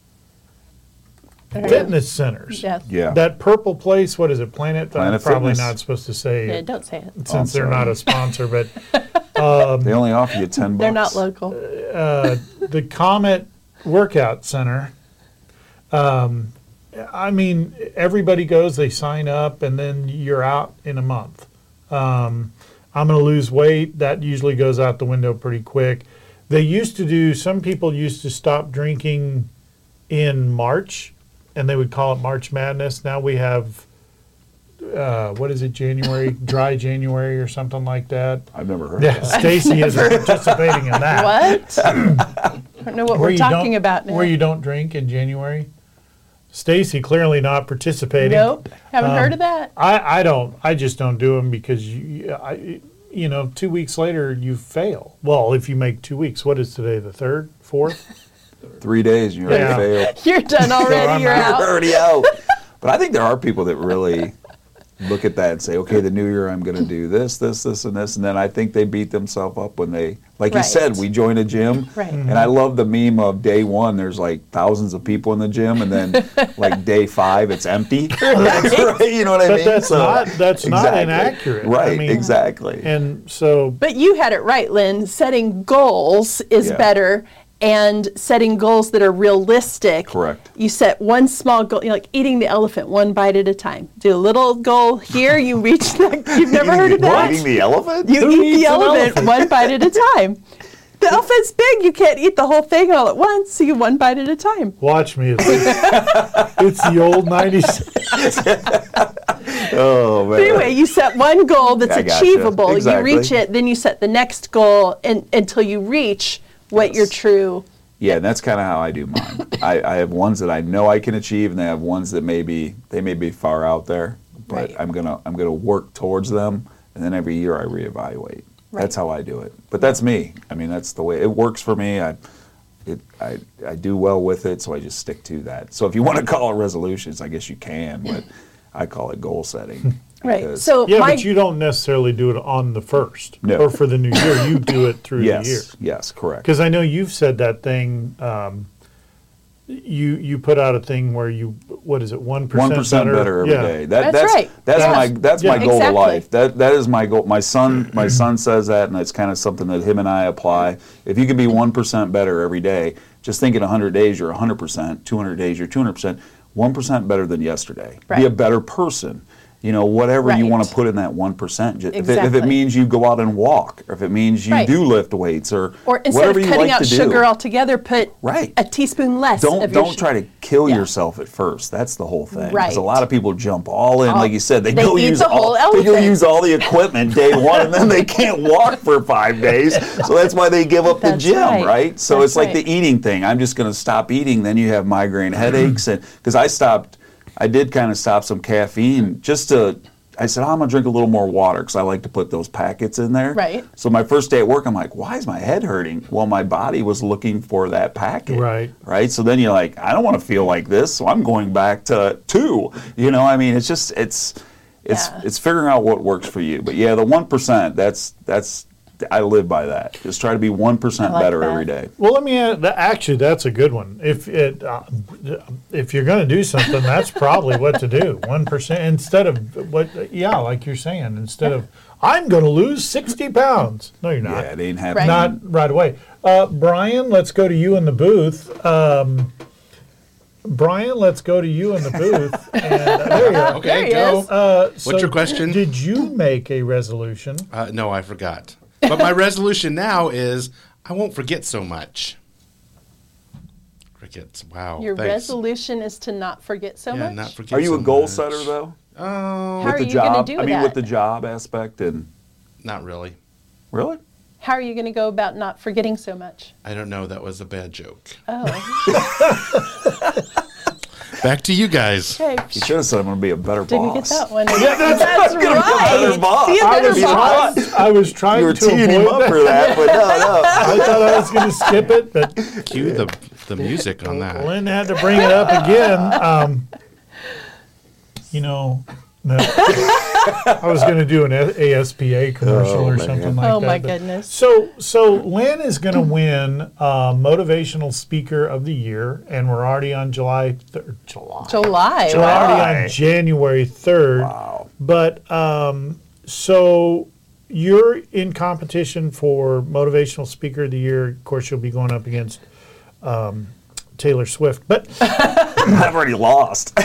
S1: Fitness centers.
S2: Yes.
S4: Yeah.
S1: That purple place, what is it? Planet?
S4: Planet
S1: I'm probably
S4: Fitness.
S1: not supposed to say
S2: Yeah,
S1: it
S2: don't say it.
S1: since
S4: Oh, I'm
S1: they're
S4: sorry.
S1: not a sponsor, but
S4: They only offer you ten bucks.
S2: They're not local.
S1: uh, the Comet Workout Center. Um, I mean, everybody goes, they sign up, and then you're out in a month. Um, I'm going to lose weight. That usually goes out the window pretty quick. They used to do, some people used to stop drinking in March, and they would call it March Madness. Now we have, uh, what is it, January, dry January or something like that.
S4: I've never heard
S1: Yeah,
S4: of that.
S1: Stacy is participating in that.
S2: What? I don't know what
S1: Where
S2: we're
S1: you
S2: talking
S1: don't-
S2: about now.
S1: Where you don't drink in January. Stacy clearly not participating.
S2: Nope. Haven't
S1: Um,
S2: heard of that.
S1: I, I don't. I just don't do them because you, I, you know, two weeks later you fail. Well, if you make two weeks, what is today? The third, fourth?
S4: Three days, you already
S1: Yeah.
S4: failed.
S2: You're done already.
S1: I'm
S2: You're
S1: out.
S2: out.
S4: You're already out. But I think there are people that really look at that and say, okay, the new year I'm going to do this, this, this, and this. And then I think they beat themselves up when they, like you
S2: Right.
S4: said, we join a gym.
S2: Right.
S4: And I love the meme of day one, there's like thousands of people in the gym. And then like day five, it's empty. Right. You know what I
S1: But
S4: mean?
S1: that's not- that's not
S4: Exactly.
S1: inaccurate. I
S4: Right,
S1: mean-
S4: exactly.
S1: And so,
S2: But you had it right, Lynn. Setting goals is
S4: Yeah.
S2: better, and setting goals that are realistic.
S4: Correct.
S2: You set one small goal, you know, like eating the elephant one bite at a time. Do a little goal here, you reach the, you've never heard of that?
S4: Eating the elephant?
S2: You
S1: Who
S2: eat
S1: eats
S2: the
S1: an
S2: elephant,
S1: elephant?
S2: one bite at a time. The elephant's big, you can't eat the whole thing all at once, so you one bite at a time.
S1: watch me. It's, it's the old nineties.
S4: Oh, man.
S2: But anyway, you set one goal that's
S4: I gotcha.
S2: achievable.
S4: Exactly.
S2: You reach it, then you set the next goal and, until you reach what
S4: Yes.
S2: your true.
S4: Yeah, and that's kind of how I do mine. I, I have ones that I know I can achieve, and I have ones that maybe they may be far out there, but
S2: Right.
S4: I'm gonna I'm gonna work towards them, and then every year I reevaluate.
S2: Right.
S4: That's how I do it. But that's me. I mean, that's the way it works for me. I it I I do well with it, so I just stick to that. So if you want to call it resolutions, I guess you can, but I call it goal setting.
S2: Right.
S4: because-
S2: So
S1: Yeah,
S2: my
S1: but you don't necessarily do it on the first
S4: No.
S1: or for the new year. You do it through
S4: yes,
S1: the year.
S4: yes, correct.
S1: Because I know you've said that thing. Um, you you put out a thing where you what is it one
S4: One
S1: percent
S4: percent better every day.
S1: yeah.
S4: That,
S2: That's
S4: that's
S2: right.
S4: That's
S2: Yeah.
S4: my that's
S1: Yeah.
S4: my goal
S2: Exactly.
S4: of life. That that is my goal. My son my son says that, and it's kind of something that him and I apply. If you can be one percent better every day, just think in one hundred days you're one hundred percent. two hundred days you're two hundred percent. one percent better than yesterday. Be a
S2: Right.
S4: better person. You know, whatever you
S2: Right.
S4: want to put in that one percent. If, it, if
S2: Exactly.
S4: it means you go out and walk, or if it means you
S2: Right.
S4: do lift weights, or,
S2: or instead
S4: whatever
S2: of
S4: you
S2: cutting
S4: like
S2: out
S4: to
S2: sugar
S4: do.
S2: altogether, put
S4: Right.
S2: a teaspoon less
S4: Don't
S2: of your
S4: don't
S2: sh-
S4: try to kill
S2: Yeah.
S4: yourself at first. That's the whole thing.
S2: Right.
S4: Because a lot of people jump all in,
S2: All-
S4: like you said. They,
S2: they
S4: go
S2: eat
S4: use
S2: the
S4: all
S2: whole
S4: they go
S2: elephant.
S4: use all the equipment day one, and then they can't walk for five days. So that's why they give up the
S2: That's
S4: gym,
S2: right.
S4: right? So
S2: That's
S4: it's like
S2: right.
S4: the eating thing. I'm just going to stop eating. Then you have migraine headaches, and because I stopped, I did kind of stop some caffeine just to. I said, oh, I'm going to drink a little more water because I like to put those packets in there.
S2: Right.
S4: So my first day at work, I'm like, why is my head hurting? Well, my body was looking for that packet.
S1: Right.
S4: Right. So then you're like, I don't want to feel like this, so I'm going back to two. You know, I mean, it's just, it's, it's,
S2: Yeah.
S4: it's figuring out what works for you. But yeah, the one percent, that's, that's, I live by that. Just try to be one percent
S2: I like
S4: better
S2: that.
S4: every day.
S1: Well, let me add, that- actually, that's a good one. If it, uh, if you're going to do something, that's probably what to do. one percent instead of what, yeah, like you're saying, instead of, I'm going to lose sixty pounds. No, you're not.
S4: Yeah, it ain't happening.
S1: Not right away. Uh, Brian, let's go to you in the booth. Um, Brian, let's go to you in the booth. And, uh, there you go.
S3: Okay,
S2: There he
S3: go.
S2: is.
S1: Uh,
S3: What's
S1: so
S3: your question?
S1: Did you make a resolution?
S3: Uh, no, I forgot. But my resolution now is I won't forget so much. Crickets. Wow.
S2: Your
S3: thanks.
S2: resolution is to not forget so
S3: Yeah,
S2: much?
S3: not forget
S4: Are you
S3: so
S4: a goal
S3: much.
S4: setter, though?
S3: Oh,
S2: How
S4: with
S2: are
S4: the
S2: you gonna
S4: job?
S2: do
S4: I mean,
S2: that?
S4: with the job aspect and
S3: not really.
S4: really?
S2: How are you going to go about not forgetting so much?
S3: I don't know. That was a bad joke.
S2: Oh,
S3: Back to you guys.
S2: okay.
S4: You should have said I'm going to be a better
S2: Didn't
S4: boss.
S2: get that one.
S1: Yeah, that's-
S2: That's
S4: I'm gonna be a better
S2: right.
S4: boss.
S2: Be a
S1: I
S2: better
S1: was,
S2: boss.
S1: trying, I was trying
S4: You were
S1: to
S4: teeing him
S1: avoid
S4: up
S1: that.
S4: for that, but no, no.
S1: I thought I was going to skip it, but
S3: Cue the the music on that.
S1: Lynn had to bring it up again. Um, you know, no. I was going to do an A S P A commercial
S4: Oh,
S1: or
S4: man.
S1: something like
S2: Oh,
S1: that.
S2: my
S1: but-
S2: goodness.
S1: So, so Lynn is going to win uh, Motivational Speaker of the Year, and we're already on July third. July.
S2: July.
S1: We're
S2: wow.
S1: already on January third.
S4: Wow.
S1: But um, so you're in competition for Motivational Speaker of the Year. Of course, you'll be going up against um, Taylor Swift. But
S4: I've already lost.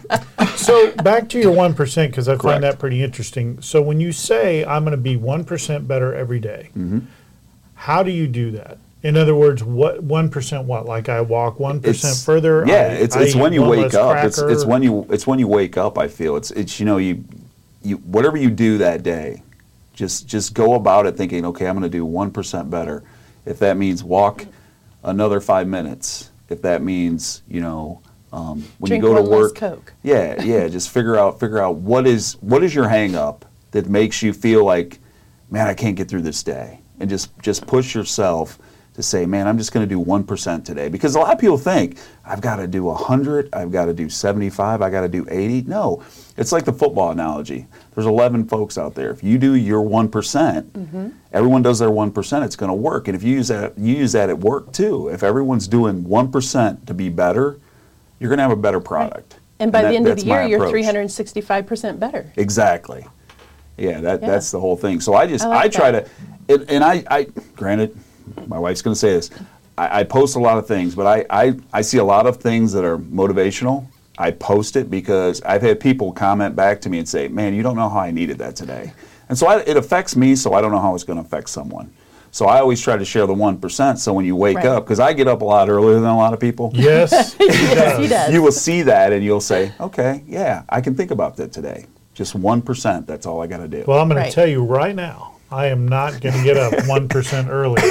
S1: so back to your one percent, because I
S4: Correct.
S1: find that pretty interesting. So when you say, I'm going to be one percent better every day,
S4: Mm-hmm.
S1: how do you do that? In other words, what one percent what? Like I walk one percent
S4: It's-
S1: further?
S4: Yeah,
S1: I-
S4: it's
S1: I
S4: it's
S1: eat
S4: when you
S1: one
S4: wake
S1: less
S4: up. It's
S1: cracker?
S4: it's when you it's when you wake up. I feel it's it's you know you you whatever you do that day, just just go about it thinking, okay, I'm going to do one percent better. If that means walk another five minutes, if that means you know um, when
S2: Drink
S4: you go to
S2: one less
S4: work,
S2: Coke.
S4: yeah, yeah, just figure out figure out what is what is your hang up that makes you feel like, man, I can't get through this day, and just just push yourself to say, man, I'm just going to do one percent today. Because a lot of people think, I've got to do one hundred, I've got to do seventy-five, I got to do eighty. No, it's like the football analogy. There's eleven folks out there. If you do your one percent,
S2: Mm-hmm.
S4: everyone does their one percent, it's going to work. And if you use that, you use that at work too. If everyone's doing one percent to be better, you're going to have a better product.
S2: And by
S4: that-
S2: the end of
S4: that's
S2: the year,
S4: my
S2: you're
S4: approach.
S2: three hundred sixty-five percent better.
S4: Exactly. Yeah, that
S2: Yeah.
S4: that's the whole thing. So I just
S2: I
S4: I,
S2: like
S4: try
S2: that.
S4: to, and, and I, I granted, my wife's going to say this. I, I post a lot of things, but I, I I see a lot of things that are motivational. I post it because I've had people comment back to me and say, "Man, you don't know how I needed that today," and so I, it affects me. So I don't know how it's going to affect someone. So I always try to share the one percent. So when you wake
S2: Right.
S4: up, because I get up a lot earlier than a lot of people.
S1: Yes.
S2: Yes, he does.
S4: You will see that and you'll say, okay, yeah, I can think about that today. Just one percent, that's all I got to do.
S1: Well, I'm going
S2: Right.
S1: to tell you right now, I am not going to get up one percent earlier.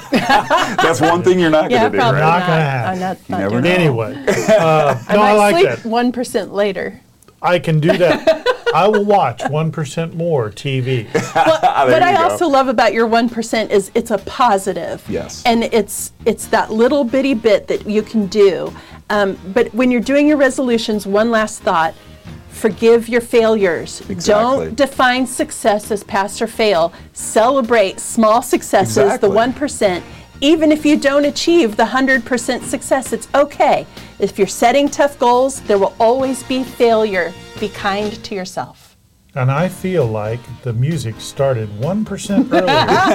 S4: That's one thing you're not
S2: Yeah,
S4: going to do,
S2: probably
S4: right?
S1: Not
S2: not.
S1: gonna happen.
S2: I'm not,
S4: You
S2: not
S4: never
S2: doing
S4: know.
S2: that.
S1: Anyway, uh,
S2: I
S1: no,
S2: might
S1: I like
S2: sleep
S1: that.
S2: one percent later.
S1: I can do that. I will watch one percent more T V.
S2: Well,
S4: There
S2: what I
S4: you go.
S2: also love about your one percent is it's a positive.
S4: Yes.
S2: And it's it's that little bitty bit that you can do. Um, but when you're doing your resolutions, one last thought: forgive your failures.
S4: Exactly.
S2: Don't define success as pass or fail. Celebrate small successes,
S4: Exactly.
S2: the one percent. Even if you don't achieve the one hundred percent success, it's okay. If you're setting tough goals, there will always be failure. Be kind to yourself.
S1: And I feel like the music started one percent earlier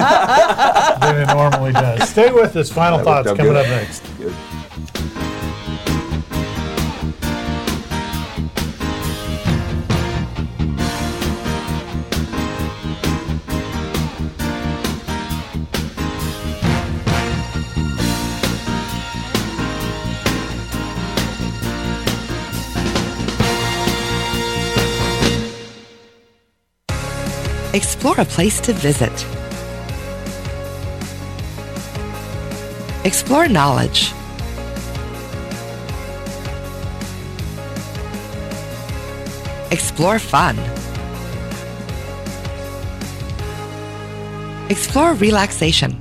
S1: than it normally does. Stay with us. Final
S4: That
S1: thoughts
S4: worked out
S1: coming
S4: good.
S1: up next.
S4: Good.
S5: Explore a place to visit. Explore knowledge. Explore fun. Explore relaxation.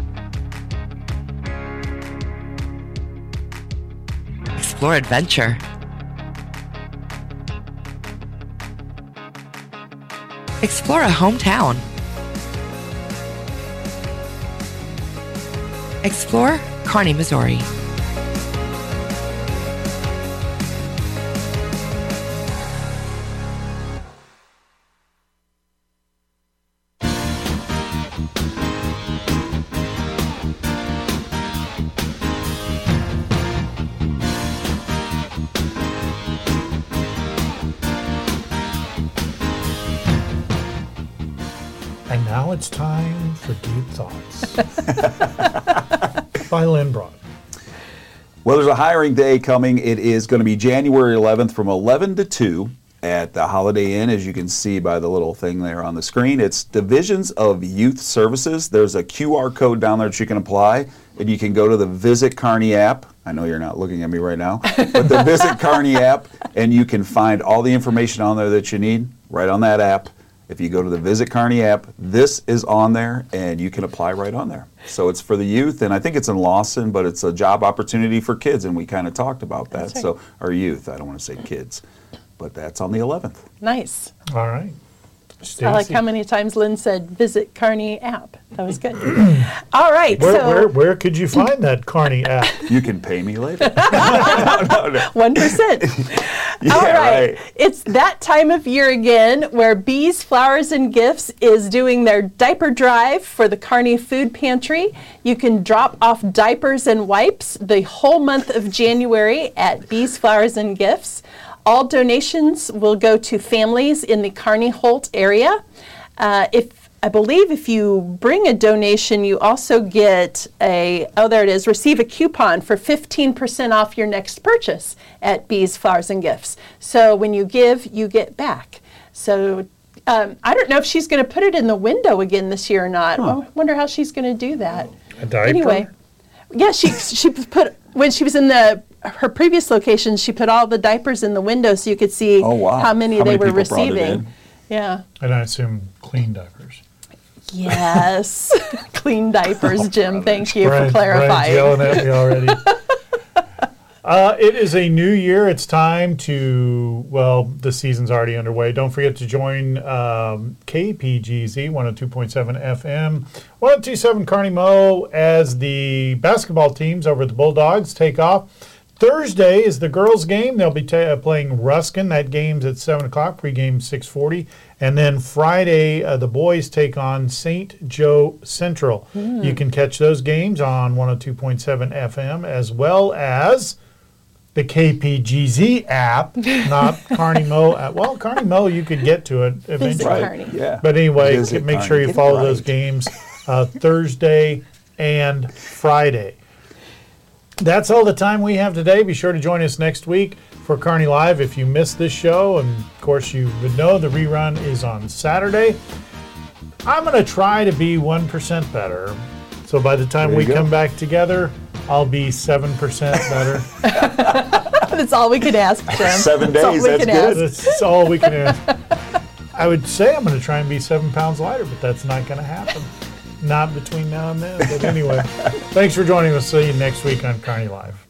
S5: Explore adventure. Explore a hometown. Explore Kearney, Missouri.
S1: And now it's time for Deep Thoughts by Lynn Broad.
S4: Well, there's a hiring day coming. It is going to be January eleventh from eleven to two at the Holiday Inn, as you can see by the little thing there on the screen. It's Divisions of Youth Services. There's a Q R code down there that you can apply, and you can go to the Visit Kearney app. I know you're not looking at me right now, but the Visit Kearney app, and you can find all the information on there that you need right on that app. If you go to the Visit Kearney app, this is on there, and you can apply right on there. So it's for the youth, and I think it's in Lawson, but it's a job opportunity for kids, and we kind of talked about that.
S2: Right.
S4: So our youth, I don't want to say kids, but that's on the eleventh.
S2: Nice.
S1: All right.
S2: I like how many times Lynn said Visit Kearney app. That was good. All right.
S1: Where,
S2: so
S1: where, where could you find that Kearney app?
S4: You can pay me later.
S2: One percent.
S4: Yeah,
S2: All right.
S4: right.
S2: It's that time of year again where Bees, Flowers, and Gifts is doing their diaper drive for the Kearney Food Pantry. You can drop off diapers and wipes the whole month of January at Bees, Flowers, and Gifts. All donations will go to families in the Kearney Holt area. Uh, if I believe if you bring a donation, you also get a, oh, there it is, receive a coupon for fifteen percent off your next purchase at Bees, Flowers, and Gifts. So when you give, you get back. So um, I don't know if she's going to put it in the window again this year or not.
S1: Huh.
S2: I wonder how she's going to do that.
S1: A diaper?
S2: Anyway, yeah, she she put, when she was in the her previous location, she put all the diapers in the window so you could see
S4: Oh, wow.
S2: how many
S4: How
S2: they
S4: many
S2: were
S4: people brought it
S2: receiving.
S4: in?
S2: Yeah.
S1: And I assume clean diapers.
S2: Yes. Clean diapers, Jim. Thank you
S1: Brian-
S2: for clarifying.
S1: Brian's yelling at me already. Uh, it is a new year. It's time to, well, the season's already underway. Don't forget to join um, K P G Z one oh two point seven F M, one oh two point seven Kearney Mo as the basketball teams over at the Bulldogs take off. Thursday is the girls' game. They'll be ta- playing Ruskin. That game's at seven o'clock, pregame six forty. And then Friday, uh, the boys take on Saint Joe Central.
S2: Mm.
S1: You can catch those games on one oh two point seven F M as well as the K P G Z app, not Kearney Mo app. Well, Kearney Mo, you could get to it eventually.
S4: Right, Kearney. yeah.
S1: But anyway,
S4: Visit
S1: make
S4: Kearney.
S1: sure you
S4: Get it
S1: follow
S4: right.
S1: those games uh, Thursday and Friday. That's all the time we have today. Be sure to join us next week for Kearney Live if you missed this show. And, of course, you would know the rerun is on Saturday. I'm going to try to be one percent better. So by the time
S4: There
S1: we
S4: you go.
S1: come back together, I'll be seven percent better.
S2: That's all we can ask, Jim.
S4: Seven
S2: That's all
S4: days,
S2: we
S4: that's
S2: can
S4: good.
S2: ask.
S1: That's all we can ask. I would say I'm going to try and be seven pounds lighter, but that's not going to happen. Not between now and then. But anyway, thanks for joining us. See you next week on Kearney Live.